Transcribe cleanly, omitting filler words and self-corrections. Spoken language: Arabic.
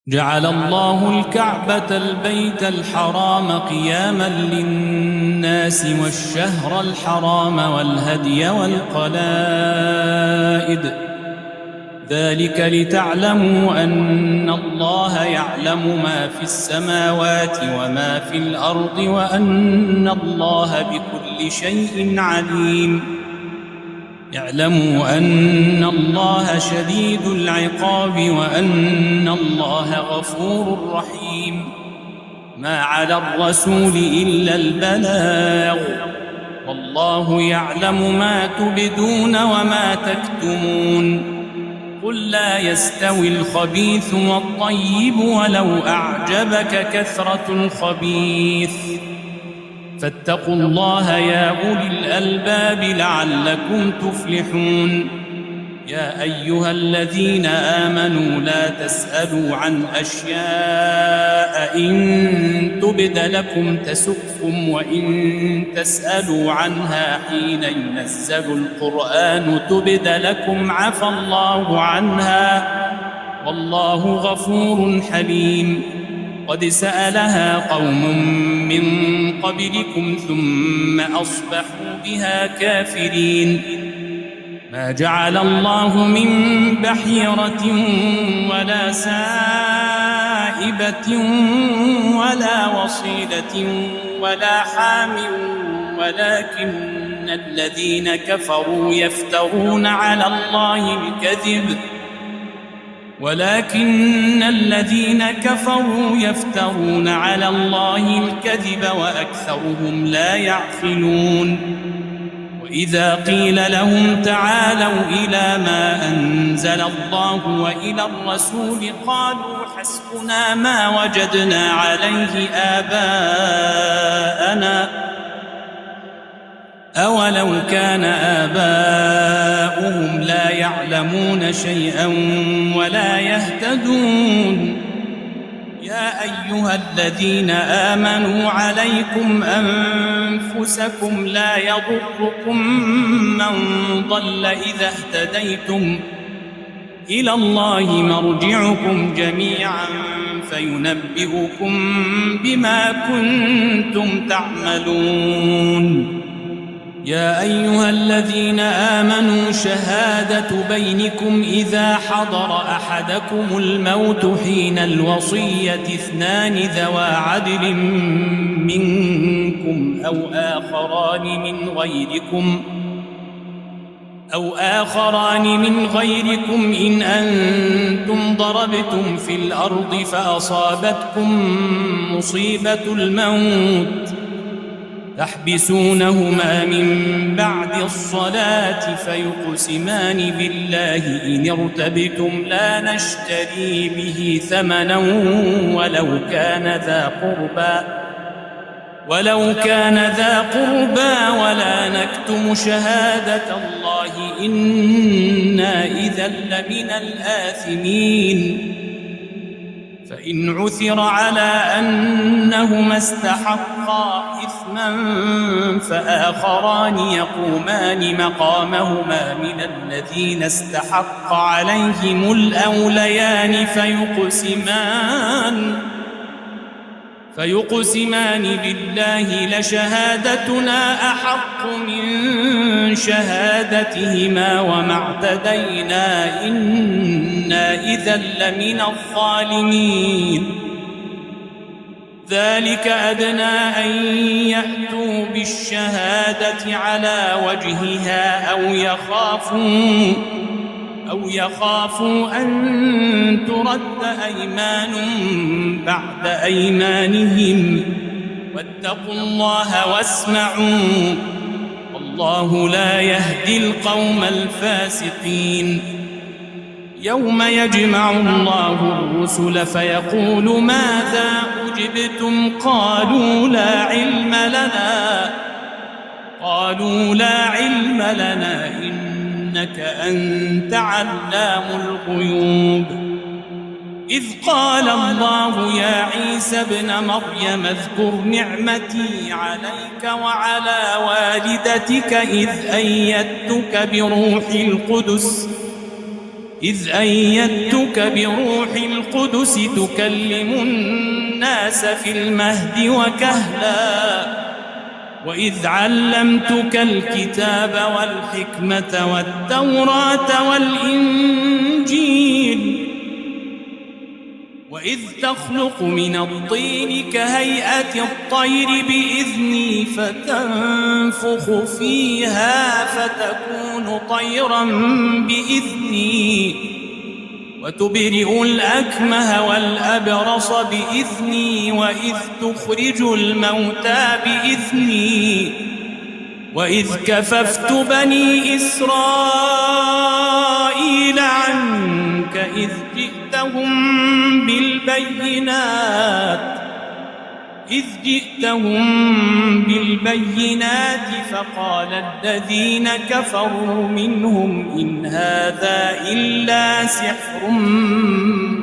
جعل الله الكعبة البيت الحرام قياما للناس والشهر الحرام والهدي والقلائد ذلك لتعلموا أن الله يعلم ما في السماوات وما في الأرض وأن الله بكل شيء عليم. اعلموا أن الله شديد العقاب وأن الله غفور رحيم. ما على الرسول إلا البلاغ والله يعلم ما تبدون وما تكتمون. قل لا يستوي الخبيث والطيب ولو أعجبك كثرة الخبيث فاتقوا الله يا أولي الألباب لعلكم تفلحون. يا أيها الذين آمنوا لا تسألوا عن أشياء إن تبد لكم تسؤكم وإن تسألوا عنها حين ينزل القرآن تبد لكم عفى الله عنها والله غفور حليم. قد سألها قوم من قبلكم ثم أصبحوا بها كافرين. ما جعل الله من بحيرة ولا سائبة ولا وصيلة ولا حام ولكن الذين كفروا يفترون على الله الكذب وأكثرهم لا يعقلون. وإذا قيل لهم تعالوا إلى ما أنزل الله وإلى الرسول قالوا حسبنا ما وجدنا عليه آباءنا أولو كان آباؤهم لا يعلمون شيئا ولا يهتدون. يا أيها الذين آمنوا عليكم أنفسكم لا يضركم من ضل إذا اهتديتم إلى الله مرجعكم جميعا فينبئكم بما كنتم تعملون. يا أيها الذين آمنوا شهادة بينكم إذا حضر أحدكم الموت حين الوصية اثنان ذوى عدل منكم أو آخران من غيركم إن أنتم ضربتم في الأرض فأصابتكم مصيبة الموت تحبسونهما من بعد الصلاة فيقسمان بالله إن ارتبتم لا نشتري به ثمنا ولو كان ذا قربى ولا نكتم شهادة الله إنا إذا لمن الآثمين. فإن عثر على أنهما استحقا إثما فآخران يقومان مقامهما من الذين استحق عليهم الأوليان فيقسمان بالله لشهادتنا أحق من شهادتهما وما اعتدينا إنا إذا لمن الظالمين. ذلك أدنى أن يأتوا بالشهادة على وجهها أو يخافوا أن ترد أيمان بعد أيمانهم واتقوا الله واسمعوا والله لا يهدي القوم الفاسقين. يوم يجمع الله الرسل فيقول ماذا أجبتم قالوا لا علم لنا إنك أنت علام الغيوب. إذ قال الله يا عيسى ابن مريم اذكر نعمتي عليك وعلى والدتك إذ أيدتك بروح القدس إذ أيدتك بروح القدس تكلم الناس في المهد وكهلا وإذ علمتك الكتاب والحكمة والتوراة والإنجيل وإذ تخلق من الطين كهيئة الطير بإذني فتنفخ فيها فتكون طيرا بإذني وتبرئ الأكمه والأبرص بإذني وإذ تخرج الموتى بإذني وإذ كففت بني إسرائيل عنك إذ جئتهم بالبينات فقال الذين كفروا منهم إن هذا إلا سحر